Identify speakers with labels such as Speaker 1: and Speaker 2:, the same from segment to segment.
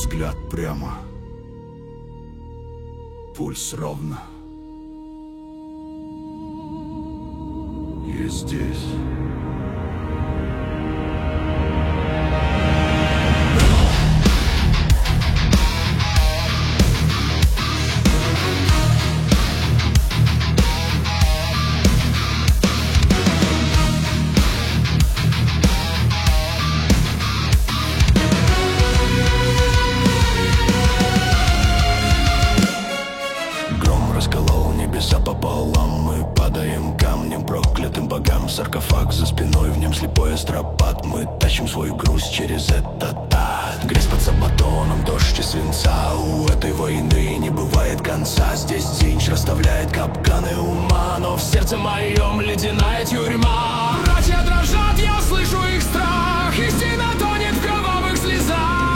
Speaker 1: Взгляд прямо, пульс ровно. И здесь
Speaker 2: пополам, мы падаем камнем проклятым богам. Саркофаг за спиной, в нем слепой астропат. Мы тащим свой груз через этот ад. Грязь под сабатоном, дождь и свинца. У этой войны не бывает конца. Здесь Дзинч расставляет капканы ума, но в сердце моем ледяная тюрьма.
Speaker 3: Братья дрожат, я слышу их страх. Истина тонет в кровавых слезах.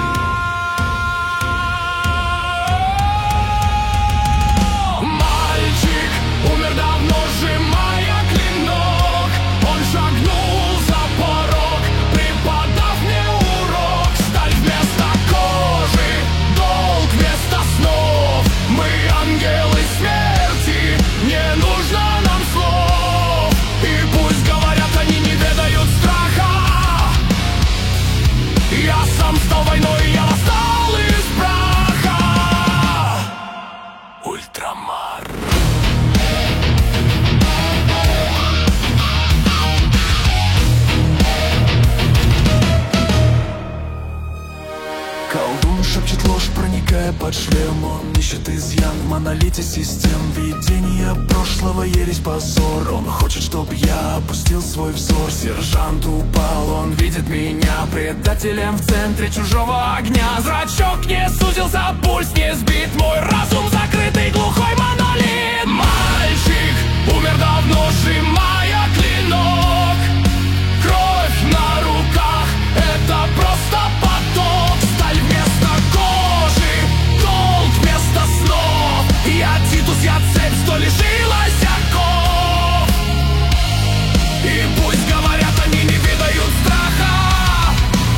Speaker 3: Умер давно, сжимая клинок. Он шагнул за порог, преподав мне урок. Сталь вместо кожи, долг вместо снов. Мы ангелы смерти, не нужно нам слов. И пусть говорят, они не ведают страха. Я сам стал войной, я восстал из праха. Ультрамар.
Speaker 2: Колдун шепчет ложь, проникая под шлем. Он ищет изъян в монолите систем. Видение прошлого, ересь, позор. Он хочет, чтоб я опустил свой взор. Сержант упал, он видит меня предателем в центре чужого огня. Зрачок не сузился, пульс не сбит. Мой разум закрытый, глухой монолит. Мальчик умер давно, сжимая клинок. Кровь на руках, это просто поток. Сталь вместо кожи, долг вместо снов. Я Титус, я цепь, что лишилась оков. И пусть говорят, они не ведают страха.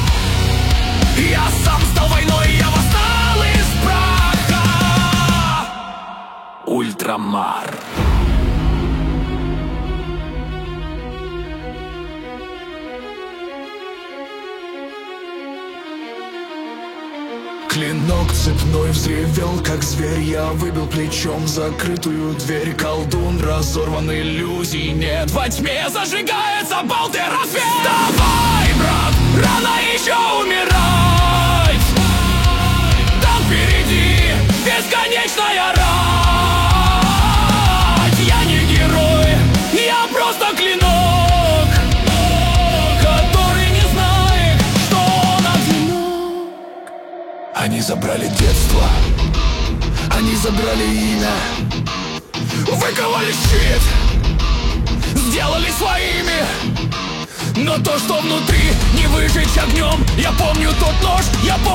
Speaker 2: Я сам стал войной, я восстал из праха. Ультрамар. Клинок цепной взревел, как зверь. Я выбил плечом закрытую дверь. Колдун разорван, иллюзий нет. Во тьме зажигается болты рассвет. Вставай, брат, рано еще умирать. Там впереди бесконечная рать. Я не герой, я просто клинок, который не знает, что он одинок. Они забрали детство, они забрали имя, выковали щит, сделали своими. Но то, что внутри, не выжечь огнем. Я помню тот нож, я